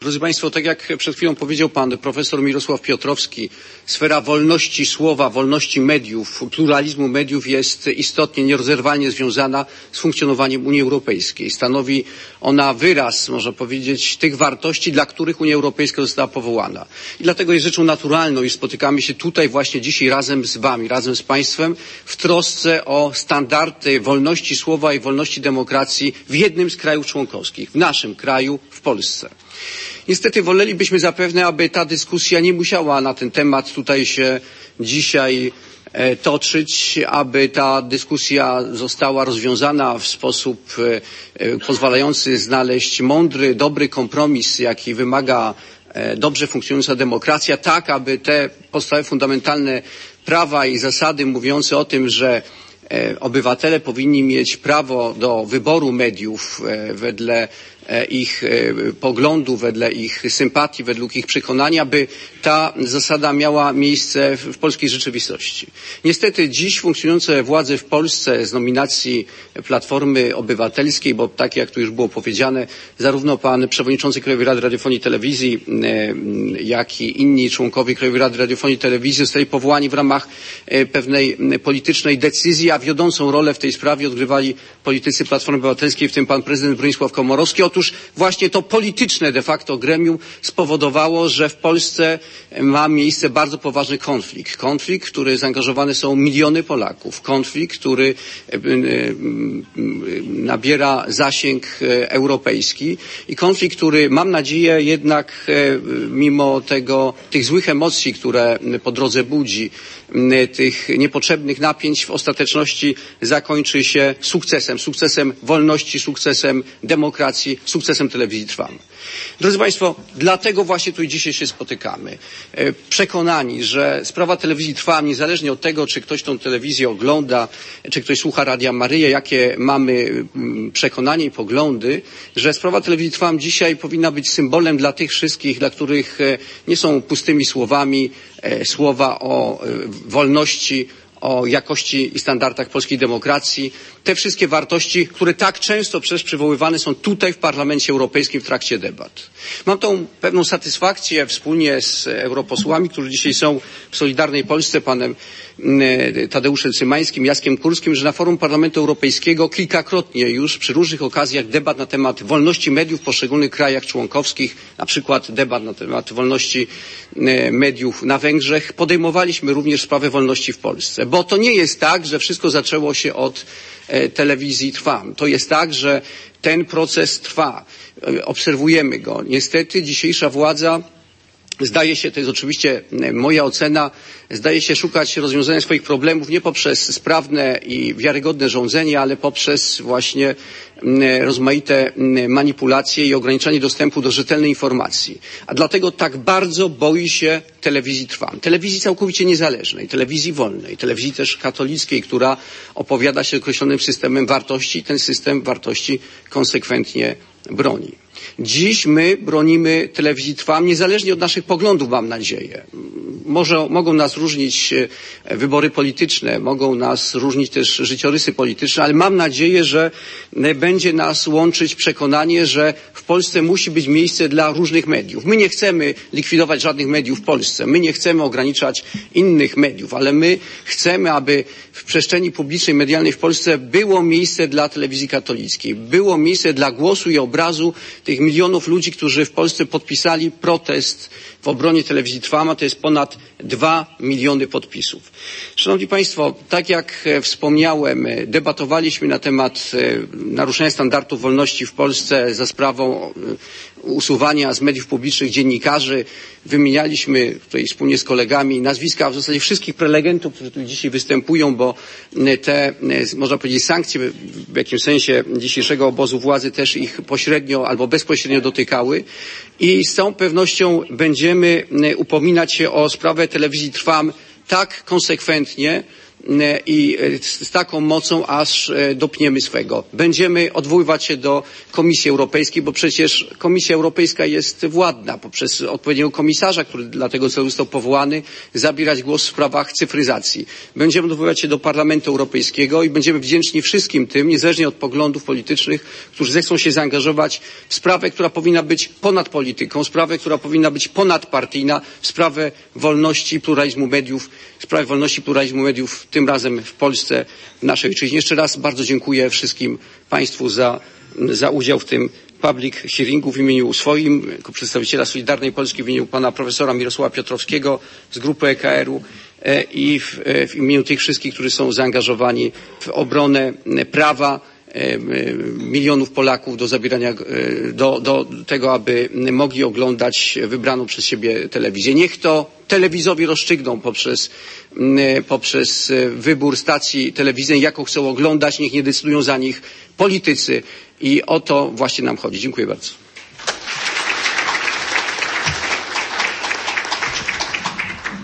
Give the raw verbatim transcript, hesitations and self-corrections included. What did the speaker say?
Drodzy Państwo, tak jak przed chwilą powiedział pan profesor Mirosław Piotrowski, sfera wolności słowa, wolności mediów, pluralizmu mediów jest istotnie, nierozerwalnie związana z funkcjonowaniem Unii Europejskiej. Stanowi ona wyraz, można powiedzieć, tych wartości, dla których Unia Europejska została powołana. I dlatego jest rzeczą naturalną, iż spotykamy się tutaj właśnie dzisiaj razem z wami, razem z państwem w trosce o standardy wolności słowa i wolności demokracji w jednym z krajów członkowskich, w naszym kraju, w Polsce. Niestety wolelibyśmy zapewne, aby ta dyskusja nie musiała na ten temat tutaj się dzisiaj e, toczyć, aby ta dyskusja została rozwiązana w sposób e, pozwalający znaleźć mądry, dobry kompromis, jaki wymaga e, dobrze funkcjonująca demokracja, tak aby te podstawowe fundamentalne prawa i zasady mówiące o tym, że e, obywatele powinni mieć prawo do wyboru mediów e, wedle ich poglądów, wedle ich sympatii, według ich przekonania, by ta zasada miała miejsce w polskiej rzeczywistości. Niestety dziś funkcjonujące władze w Polsce z nominacji Platformy Obywatelskiej, bo tak jak tu już było powiedziane, zarówno pan przewodniczący Krajowej Rady Radiofonii i Telewizji, jak i inni członkowie Krajowej Rady Radiofonii i Telewizji zostali powołani w ramach pewnej politycznej decyzji, a wiodącą rolę w tej sprawie odgrywali politycy Platformy Obywatelskiej, w tym pan prezydent Bronisław Komorowski. Otóż właśnie to polityczne de facto gremium spowodowało, że w Polsce ma miejsce bardzo poważny konflikt. Konflikt, w który zaangażowane są miliony Polaków. Konflikt, który nabiera zasięg europejski i konflikt, który mam nadzieję jednak mimo tego, tych złych emocji, które po drodze budzi, tych niepotrzebnych napięć w ostateczności zakończy się sukcesem. Sukcesem wolności, sukcesem demokracji, sukcesem telewizji Trwam. Drodzy Państwo, dlatego właśnie tu dzisiaj się spotykamy. Przekonani, że sprawa telewizji Trwam, niezależnie od tego, czy ktoś tą telewizję ogląda, czy ktoś słucha Radia Maryja, jakie mamy przekonanie i poglądy, że sprawa telewizji Trwam dzisiaj powinna być symbolem dla tych wszystkich, dla których nie są pustymi słowami słowa o wolności, o jakości i standardach polskiej demokracji. Te wszystkie wartości, które tak często przecież przywoływane są tutaj w Parlamencie Europejskim w trakcie debat. Mam tą pewną satysfakcję wspólnie z europosłami, którzy dzisiaj są w Solidarnej Polsce, panem Tadeuszem Cymańskim, Jackiem Kurskim, że na forum Parlamentu Europejskiego kilkakrotnie już przy różnych okazjach debat na temat wolności mediów w poszczególnych krajach członkowskich, na przykład debat na temat wolności mediów na Węgrzech, podejmowaliśmy również sprawę wolności w Polsce. Bo to nie jest tak, że wszystko zaczęło się od telewizji Trwam. To jest tak, że ten proces trwa. Obserwujemy go. Niestety dzisiejsza władza zdaje się, to jest oczywiście moja ocena, zdaje się szukać rozwiązania swoich problemów nie poprzez sprawne i wiarygodne rządzenie, ale poprzez właśnie rozmaite manipulacje i ograniczanie dostępu do rzetelnej informacji. A dlatego tak bardzo boi się telewizji Trwam. Telewizji całkowicie niezależnej, telewizji wolnej, telewizji też katolickiej, która opowiada się określonym systemem wartości i ten system wartości konsekwentnie broni. Dziś my bronimy telewizji Trwam niezależnie od naszych poglądów, mam nadzieję. Może, mogą nas różnić wybory polityczne, mogą nas różnić też życiorysy polityczne, ale mam nadzieję, że będzie nas łączyć przekonanie, że w Polsce musi być miejsce dla różnych mediów. My nie chcemy likwidować żadnych mediów w Polsce, my nie chcemy ograniczać innych mediów, ale my chcemy, aby w przestrzeni publicznej, medialnej w Polsce było miejsce dla telewizji katolickiej, było miejsce dla głosu i obrazu tych milionów ludzi, którzy w Polsce podpisali protest w obronie telewizji Trwam, a to jest ponad dwa miliony podpisów. Szanowni Państwo, tak jak wspomniałem, debatowaliśmy na temat naruszenia standardów wolności w Polsce za sprawą usuwania z mediów publicznych dziennikarzy. Wymienialiśmy tutaj wspólnie z kolegami nazwiska w zasadzie wszystkich prelegentów, którzy tu dzisiaj występują, bo te, można powiedzieć, sankcje w jakimś sensie dzisiejszego obozu władzy też ich pośrednio albo bezpośrednio dotykały i z całą pewnością będziemy upominać się o sprawę telewizji Trwam tak konsekwentnie, i z taką mocą, aż dopniemy swego. Będziemy odwoływać się do Komisji Europejskiej, bo przecież Komisja Europejska jest władna poprzez odpowiedniego komisarza, który dla tego celu został powołany, zabierać głos w sprawach cyfryzacji. Będziemy odwoływać się do Parlamentu Europejskiego i będziemy wdzięczni wszystkim tym, niezależnie od poglądów politycznych, którzy zechcą się zaangażować w sprawę, która powinna być ponad polityką, sprawę, która powinna być ponadpartyjna, w sprawę wolności i pluralizmu mediów, w sprawie wolności i pluralizmu mediów, tym razem w Polsce, w naszej ojczyźnie. Jeszcze raz bardzo dziękuję wszystkim Państwu za, za udział w tym public hearingu w imieniu swoim, jako przedstawiciela Solidarnej Polski, w imieniu pana profesora Mirosława Piotrowskiego z grupy E K R u i w, w imieniu tych wszystkich, którzy są zaangażowani w obronę prawa milionów Polaków do zabierania, do, do tego, aby mogli oglądać wybraną przez siebie telewizję. Niech to telewizowi rozstrzygną poprzez, poprzez wybór stacji telewizyjnej, jaką chcą oglądać, niech nie decydują za nich politycy i o to właśnie nam chodzi. Dziękuję bardzo.